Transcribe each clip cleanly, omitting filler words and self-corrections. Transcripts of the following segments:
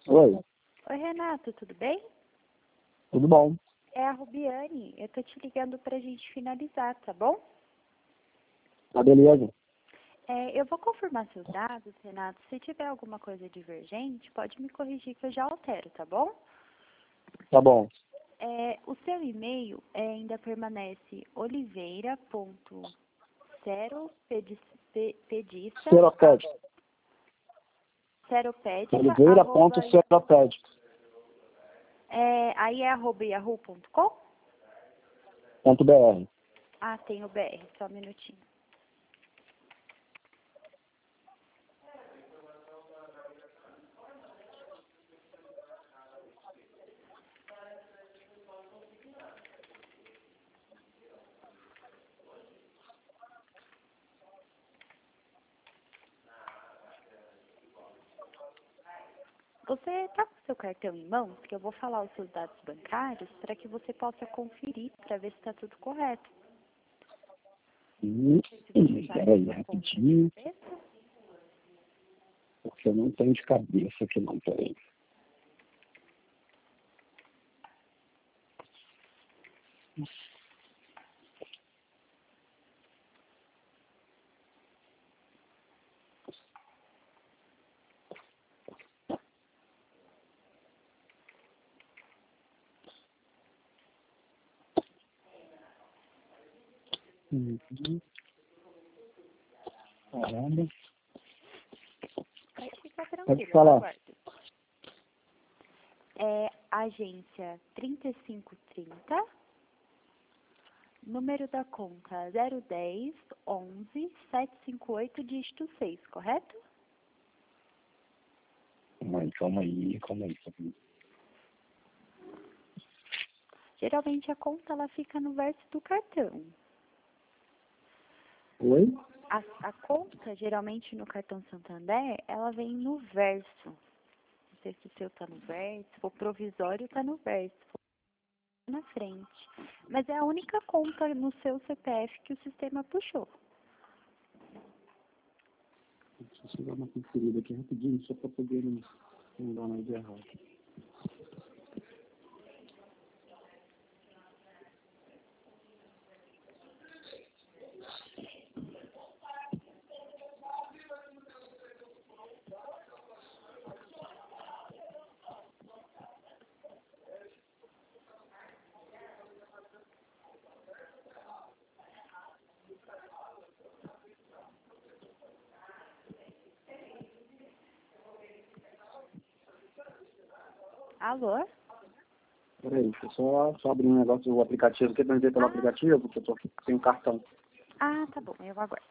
Oi, Oi, Renato, tudo bem? tudo bom? É a Rubiane. Eu tô te ligando pra gente finalizar, tá bom? Tá beleza? Eu vou confirmar seus dados, Renato. Se tiver alguma coisa divergente, pode me corrigir que eu já altero, tá bom? Tá bom. O seu e-mail ainda permanece oliveira.seropedista, Seropédico. seropédica, Oliveira.seropédico. aí é @yahoo.com? .br. Ah, tem o BR, só um minutinho. Você está com seu cartão em mãos, que eu vou falar os seus dados bancários para que você possa conferir para ver se está tudo correto. Se você sabe Peraí, sua conta de rapidinho, cabeça. porque eu não tenho de cabeça aqui não, peraí. Caramba. Pode ficar Pode tranquilo, eu falar. aguardo. Agência 3530, número da conta 010 11 758, dígito 6, correto? Calma aí. Geralmente a conta ela fica no verso do cartão. Oi? A conta, geralmente no cartão Santander, ela vem no verso. Não sei se o seu está no verso, o provisório está no verso, na frente. Mas é a única conta no seu CPF que o sistema puxou. Deixa eu dar uma conferida aqui rapidinho, só para poder não dar nada de errado. Alô? Peraí, deixa eu só abrir um negócio do aplicativo, que eu ver pelo aplicativo, porque eu tô sem o cartão. Ah, tá bom, eu aguardo.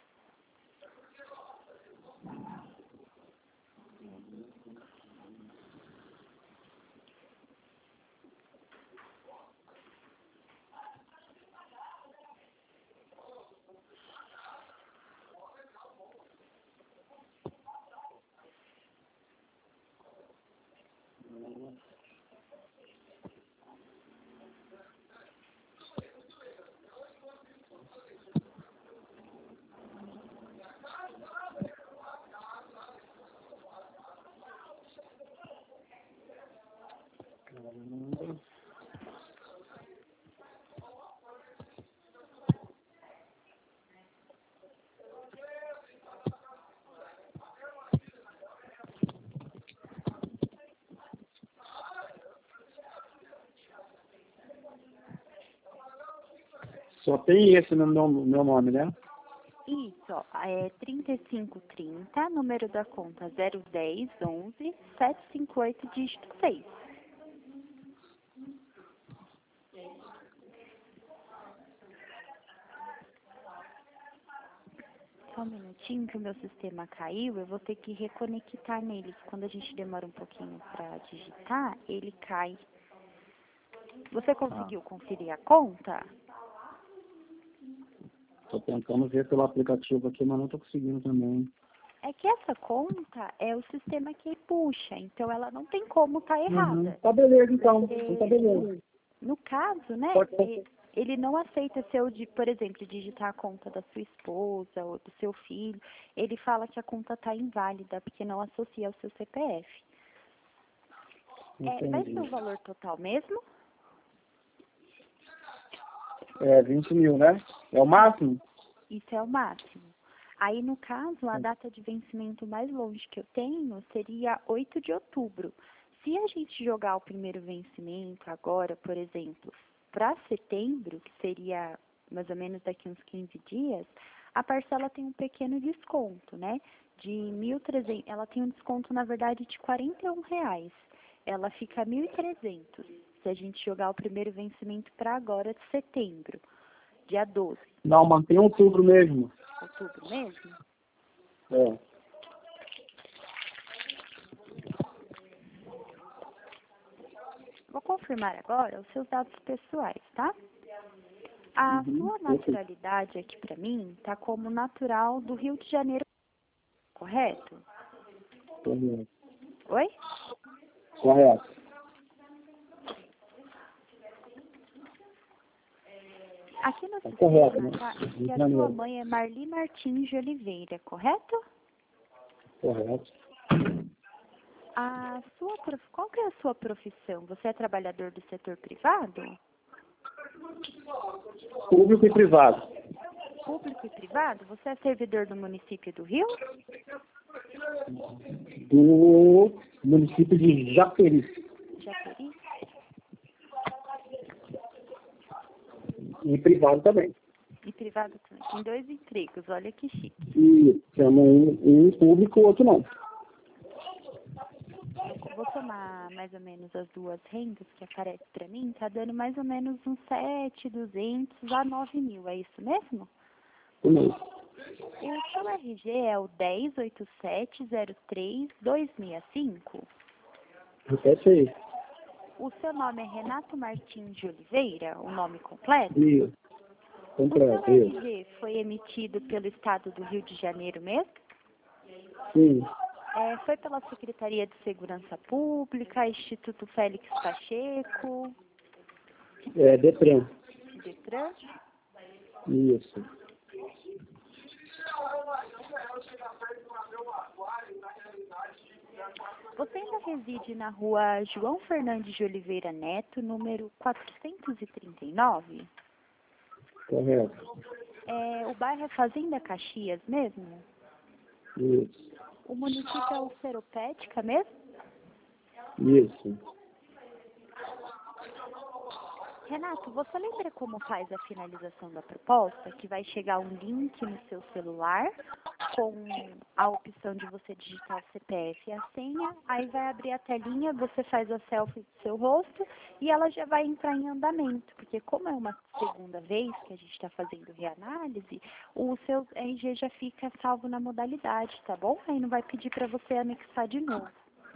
Caramba. Só tem esse no meu nome, né? Isso, ó, é 3530, número da conta 010 11 758, dígito 6. Só um minutinho que o meu sistema caiu, eu vou ter que reconectar nele. Quando a gente demora um pouquinho para digitar, ele cai. Você conseguiu conferir a conta? Tô tentando ver pelo aplicativo aqui, mas não tô conseguindo também. É que essa conta é o sistema que puxa, então ela não tem como estar errada. Tá beleza, então. Então tá beleza. No caso, né, Pode ser. ele não aceita por exemplo, digitar a conta da sua esposa ou do seu filho. Ele fala que a conta está inválida porque não associa ao seu CPF. Vai ser Entendi. o valor total mesmo? É 20 mil, né? É o máximo? Isso é o máximo. Aí, no caso, a data de vencimento mais longe que eu tenho seria 8 de outubro. Se a gente jogar o primeiro vencimento agora, por exemplo, para setembro, que seria mais ou menos daqui uns 15 dias, a parcela tem um pequeno desconto, né? De 1.300, ela tem um desconto, na verdade, de R$ 41. Ela fica 1.300 se a gente jogar o primeiro vencimento para agora de setembro, dia 12, Não, mantém outubro mesmo. outubro mesmo. É. Vou confirmar agora os seus dados pessoais, tá? A sua Perfeito. naturalidade aqui para mim tá como natural do Rio de Janeiro, correto? Correto. Oi? Correto. Aqui no Tá correto, né? sistema tá Rio que de a sua Janeiro. mãe é Marli Martins de Oliveira, correto? Correto. Qual que é a sua profissão? Você é trabalhador do setor privado? Público e privado. Público e privado? Você é servidor do município do Rio? Do município de Japeri. Japeri? E privado também. E privado também. Tem 2 empregos, olha que chique. E chama um público, o outro não. Vou somar mais ou menos as duas rendas que aparecem para mim, tá dando mais ou menos uns 7.200 a 9.000, é isso mesmo? O meu. O seu RG é o 108703-265? Repete aí. O seu nome é Renato Martins de Oliveira, o nome completo? Isso. O seu Completo, isso. RG foi emitido pelo Estado do Rio de Janeiro mesmo? Sim. Foi pela Secretaria de Segurança Pública, Instituto Félix Pacheco, É Detran. Detran? Isso. Você ainda reside na rua João Fernandes de Oliveira Neto, número 439? Correto. O bairro é Fazenda Caxias mesmo? Isso. O município é o Seropédica mesmo? Isso. Renato, você lembra como faz a finalização da proposta? Que vai chegar um link no seu celular com a opção de você digitar o CPF e a senha, aí vai abrir a telinha, você faz a selfie do seu rosto e ela já vai entrar em andamento, porque como é uma segunda vez que a gente está fazendo reanálise, o seu RG já fica salvo na modalidade, tá bom? Aí não vai pedir para você anexar de novo.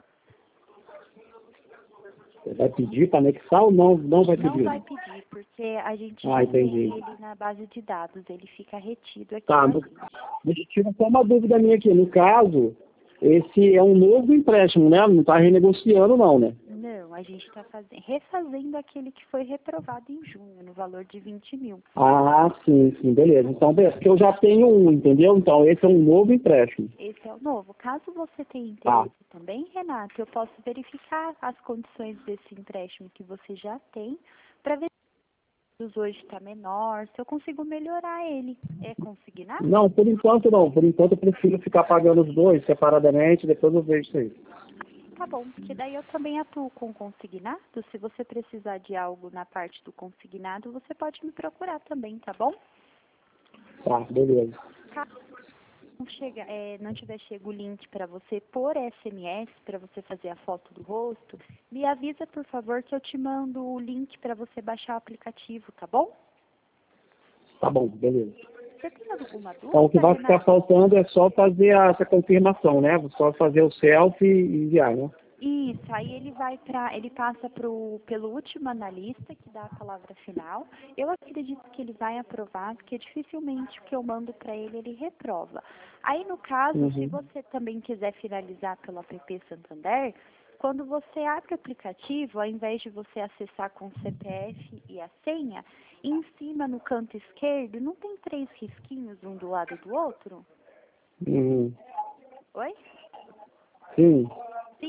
Você vai pedir para anexar ou não vai Não pedir? vai pedir, porque a gente já Entendi. tem ele na base de dados, ele fica retido aqui Tá, na gente. deixa eu tirar só uma dúvida minha aqui. No caso, esse é um novo empréstimo, né? Não está renegociando, não, né? Não, a gente está refazendo aquele que foi reprovado em junho, no valor de 20 mil. Ah, sim, beleza. Então, porque eu já tenho um, entendeu? Então, esse é um novo empréstimo. Esse é o novo. Caso você tenha Tá. interesse também, Renato, eu posso verificar as condições desse empréstimo que você já tem, para ver se os hoje está menor, se eu consigo melhorar ele. É consignar? Não, por enquanto não. Por enquanto eu prefiro ficar pagando os dois separadamente, depois eu vejo isso aí. Tá bom, porque daí eu também atuo com consignado. Se você precisar de algo na parte do consignado, você pode me procurar também, tá bom? Tá, beleza. Caso não tiver chego o link para você por SMS, para você fazer a foto do rosto, me avisa, por favor, que eu te mando o link para você baixar o aplicativo, tá bom? Tá bom, beleza. Você tem alguma dúvida, Então o que vai ficar Renato? faltando é só fazer essa confirmação, né? Só fazer o selfie e enviar, né? Isso, aí ele passa pelo último analista que dá a palavra final. Eu acredito que ele vai aprovar, porque dificilmente o que eu mando para ele reprova. Aí no caso, se Uhum. você também quiser finalizar pelo app Santander, quando você abre o aplicativo, ao invés de você acessar com o CPF e a senha, em cima no canto esquerdo, não tem 3 risquinhos um do lado do outro? Uhum. Oi? Sim. Sim, se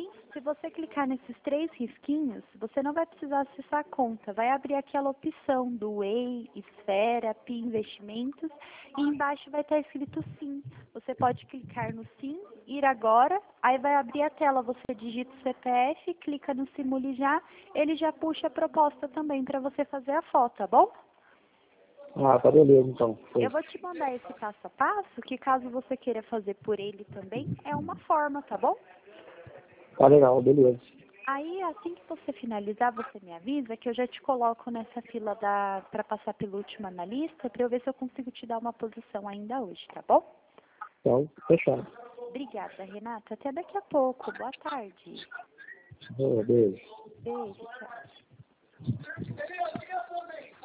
você clicar nesses 3 risquinhos, você não vai precisar acessar a conta. Vai abrir aquela opção do Whey, Esfera, PI Investimentos e embaixo vai estar escrito Sim. Você pode clicar no Sim, ir agora, aí vai abrir a tela. Você digita o CPF, clica no Simule Já, ele já puxa a proposta também para você fazer a foto, tá bom? Ah, tá beleza, então. Eu vou te mandar esse passo a passo, que caso você queira fazer por ele também, é uma forma, tá bom? Tá legal, beleza. Aí, assim que você finalizar, você me avisa que eu já te coloco nessa fila para passar pelo último analista, para eu ver se eu consigo te dar uma posição ainda hoje, tá bom? Então, fechado. Obrigada, Renata. Até daqui a pouco. Boa tarde. Beijo. Beijo, tchau.